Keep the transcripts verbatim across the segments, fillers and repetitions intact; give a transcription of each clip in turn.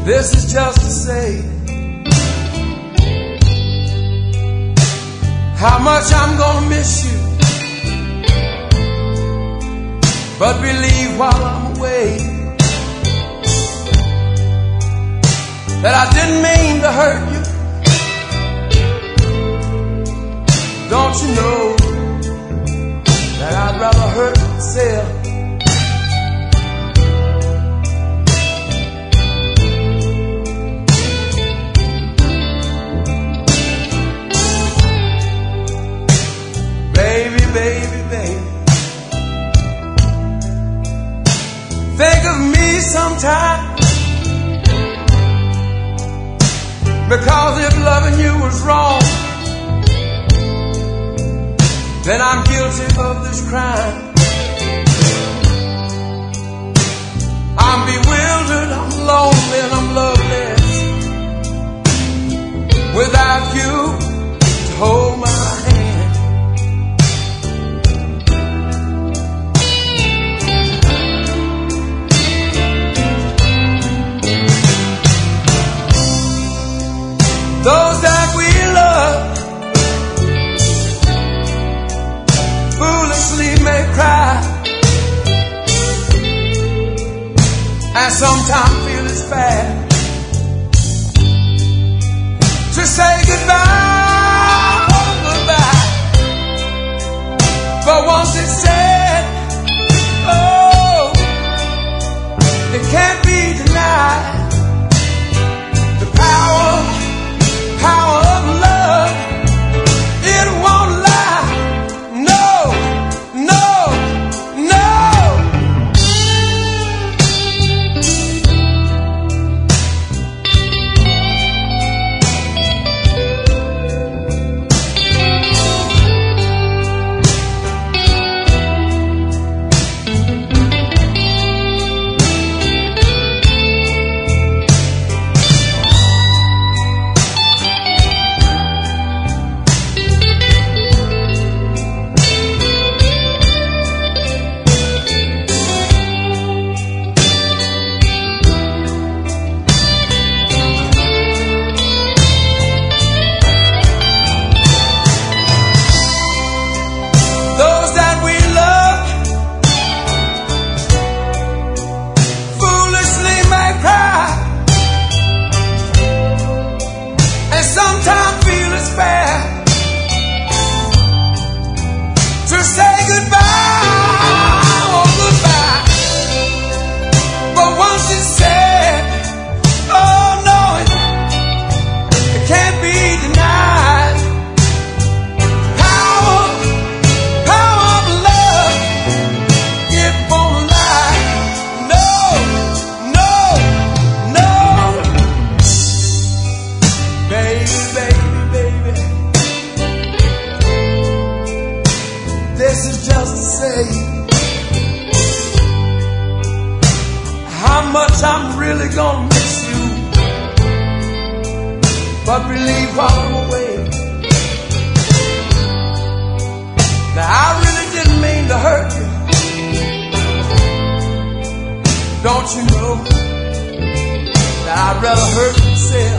This is just to say how much I'm gonna miss you. But believe while I'm away that I didn't mean to hurt you. Don't you know that I'd rather hurt myself? Baby, baby, baby, think of me sometime, because if loving you was wrong, then I'm guilty of this crime. I'm bewildered, I'm lonely, and I'm loveless without you to hold my hand. Those that we love foolishly may cry, and sometimes feel it's bad to say goodbye, oh goodbye. But once it's said, oh, it can't be denied. The power Power of love, it won't lie. No, no, no. I'm really gonna miss you, but believe while I'm away that I really didn't mean to hurt you. Don't you know that I'd rather hurt myself?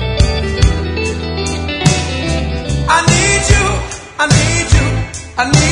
I need you, I need you, I need you.